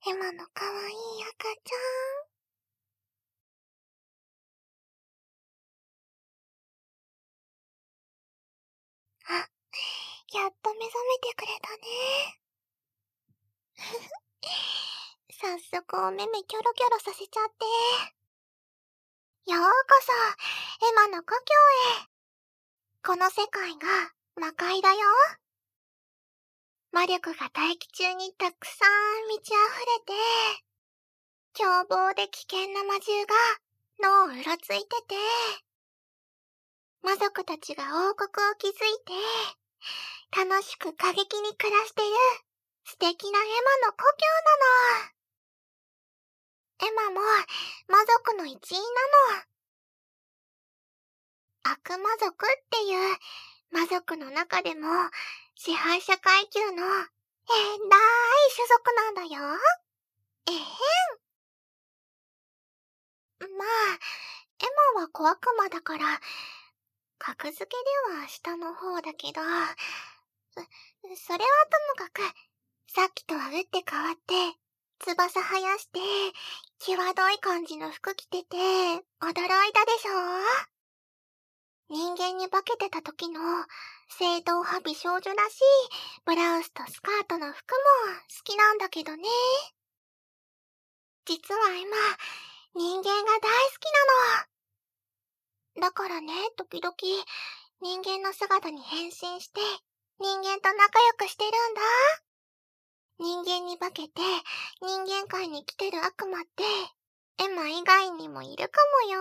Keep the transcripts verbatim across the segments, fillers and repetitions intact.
エマのかわいい赤ちゃん。あ、やっと目覚めてくれたね。早速お目目キョロキョロさせちゃって。ようこそ、エマの故郷へ。この世界が魔界だよ。魔力が大気中にたくさん満ち溢れて、凶暴で危険な魔獣が脳をうろついてて、魔族たちが王国を築いて、楽しく過激に暮らしてる素敵なエマの故郷なの。エマも魔族の一員なの。悪魔族っていう魔族の中でも支配者階級のえらい種族なんだよ。えへん。まあ、エマは小悪魔だから、格付けでは下の方だけど、そ、それはともかく、さっきとは打って変わって、翼生やして、際どい感じの服着てて、驚いたでしょ？人間に化けてた時の正統派美少女らしいブラウスとスカートの服も好きなんだけどね。実は今、人間が大好きなの。だからね、時々人間の姿に変身して人間と仲良くしてるんだ。人間に化けて人間界に来てる悪魔ってエマ以外にもいるかもよ。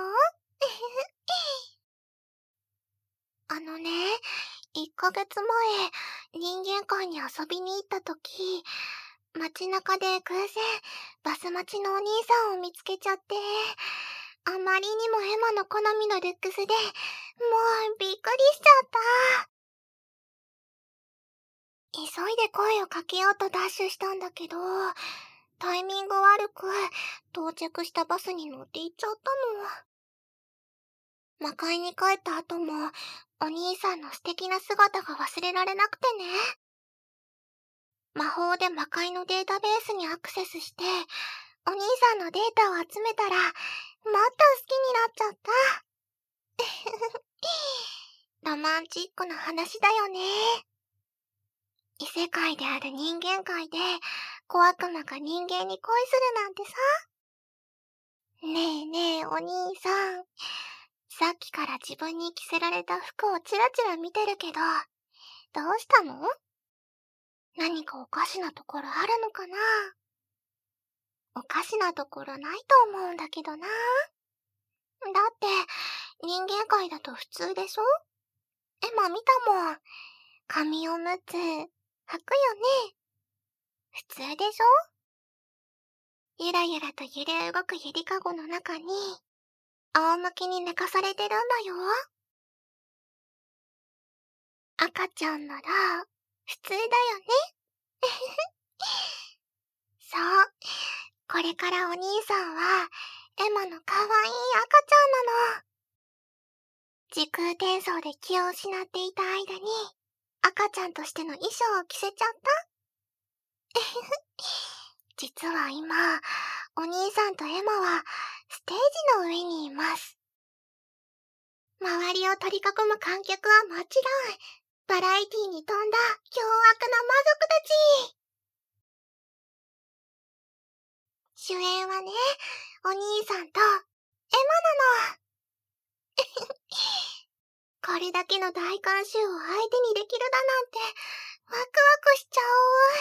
あのね、いっかげつまえ人間界に遊びに行った時、街中で偶然バス待ちのお兄さんを見つけちゃって、あまりにもエマの好みのルックスでもうびっくりしちゃった。急いで声をかけようとダッシュしたんだけど、タイミング悪く到着したバスに乗って行っちゃったの。魔界に帰った後もお兄さんの素敵な姿が忘れられなくてね。魔法で魔界のデータベースにアクセスして、お兄さんのデータを集めたら、もっと好きになっちゃった。ロマンチックな話だよね。異世界である人間界で、小悪魔が人間に恋するなんてさ。ねえねえお兄さん、さっきから自分に着せられた服をチラチラ見てるけど、どうしたの？何かおかしなところあるのかな？おかしなところないと思うんだけどな。だって、人間界だと普通でしょ？エマ見たもん。髪おむつ、履くよね。普通でしょ？ゆらゆらと揺れ動くゆりかごの中に、仰向けに寝かされてるんだよ。赤ちゃんなら、普通だよね。そう。これからお兄さんは、エマのかわいい赤ちゃんなの。時空転送で気を失っていた間に、赤ちゃんとしての衣装を着せちゃった。実は今、お兄さんとエマは、ステージの上にいます。周りを取り囲む観客はもちろん、バラエティに富んだ凶悪な魔族たち。主演はね、お兄さんとエマなの。これだけの大観衆を相手にできるだなんて、ワクワクしちゃ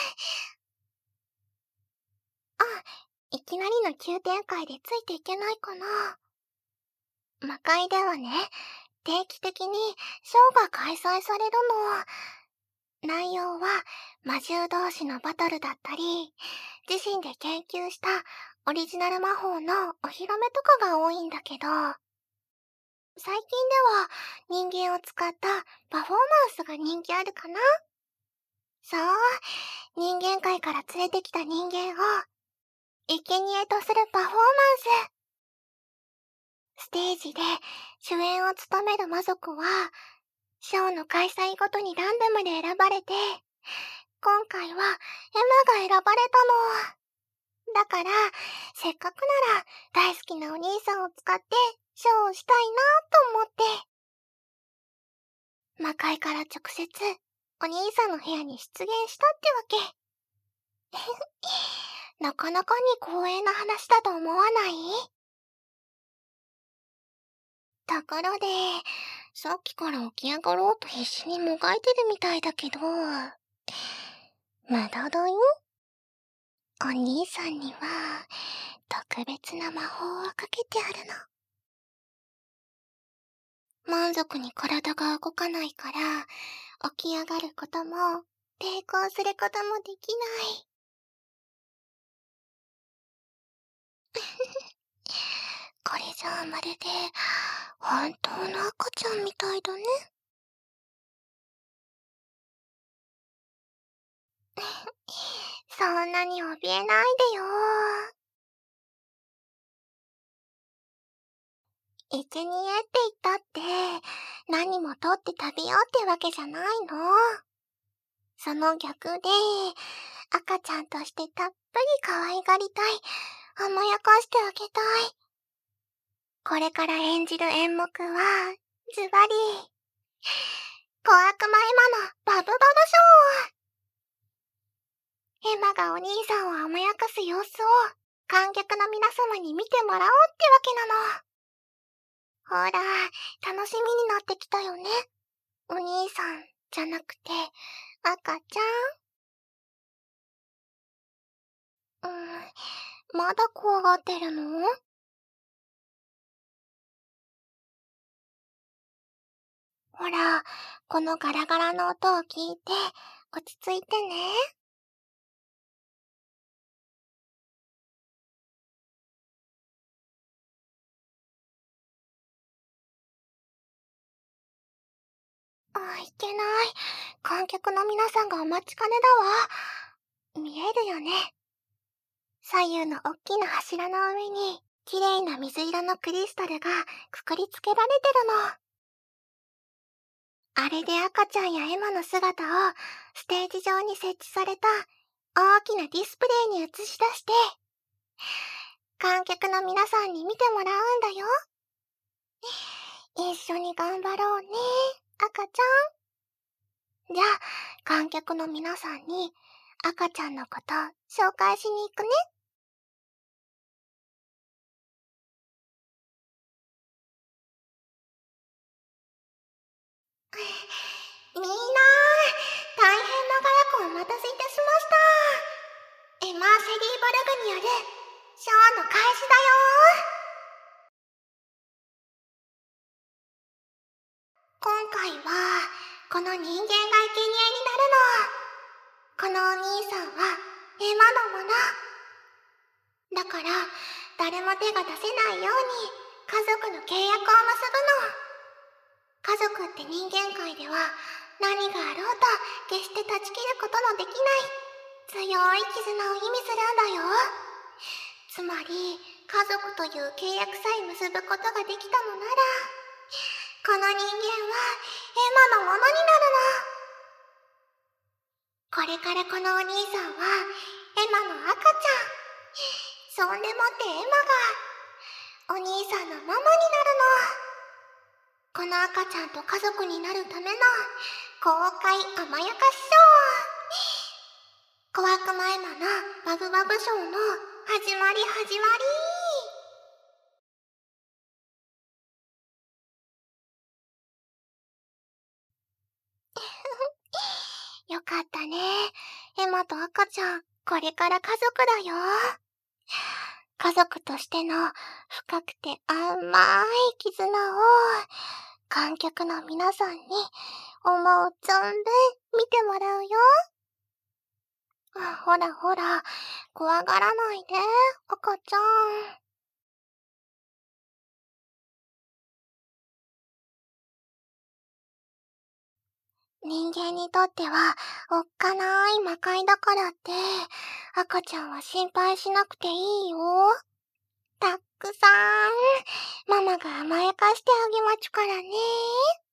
う。あ、いきなりの急展開でついていけないかな。魔界ではね、定期的にショーが開催されるの。内容は魔獣同士のバトルだったり、自身で研究したオリジナル魔法のお披露目とかが多いんだけど、最近では人間を使ったパフォーマンスが人気あるかな。そう、人間界から連れてきた人間を生贄とするパフォーマンス。ステージで主演を務める魔族は、ショーの開催ごとにランダムで選ばれて、今回はエマが選ばれたの。 だから、せっかくなら大好きなお兄さんを使ってショーをしたいなと思って。魔界から直接、お兄さんの部屋に出現したってわけ。なかなかに光栄な話だと思わない？ところで、さっきから起き上がろうと必死にもがいてるみたいだけど、無駄だよ。お兄さんには、特別な魔法をかけてあるの。満足に体が動かないから、起き上がることも、抵抗することもできない。これじゃあまるで、本当の赤ちゃんみたいだね。そんなに怯えないでよ。いちにえって言ったって、何も取って食べようってわけじゃないの。その逆で、赤ちゃんとしてたっぷり可愛がりたい、甘やかしてあげたい。これから演じる演目は、ズバリ、小悪魔エマのバブバブショー。エマがお兄さんを甘やかす様子を、観客の皆様に見てもらおうってわけなの。ほら、楽しみになってきたよね。お兄さんじゃなくて、赤ちゃん。うーん、まだ怖がってるの？ほら、このガラガラの音を聞いて、落ち着いてね。あ、いけない。観客の皆さんがお待ちかねだわ。見えるよね。左右の大きな柱の上に、綺麗な水色のクリスタルがくくりつけられてるの。あれで赤ちゃんやエマの姿をステージ上に設置された大きなディスプレイに映し出して、観客の皆さんに見てもらうんだよ。一緒に頑張ろうね、赤ちゃん。じゃあ、観客の皆さんに赤ちゃんのこと紹介しに行くね。みんな、大変長らくお待たせいたしました。エマーシェリーバルグによるショーの開始だよ。今回は、この人間が生贄になるの。このお兄さんは、エマのもの。だから、誰も手が出せないように、家族の契約を結ぶの。家族って人間界では、何があろうと、決して断ち切ることのできない、強い絆を意味するんだよ。つまり、家族という契約さえ結ぶことができたのなら、この人間は、エマのものになるの。これからこのお兄さんは、エマの赤ちゃん。そんでもってエマが、お兄さんのママになるの。この赤ちゃんと家族になるための、公開甘やかしショー。小悪魔エマのバブバブショーの始まり始まり。よかったね。エマと赤ちゃん、これから家族だよ。家族としての深くて甘い絆を観客の皆さんに思う存分見てもらうよ。ほらほら、怖がらないで、赤ちゃん。人間にとってはおっかない魔界だからって、赤ちゃんは心配しなくていいよ。たっくさん、ママが甘やかしてあげまちゅからね。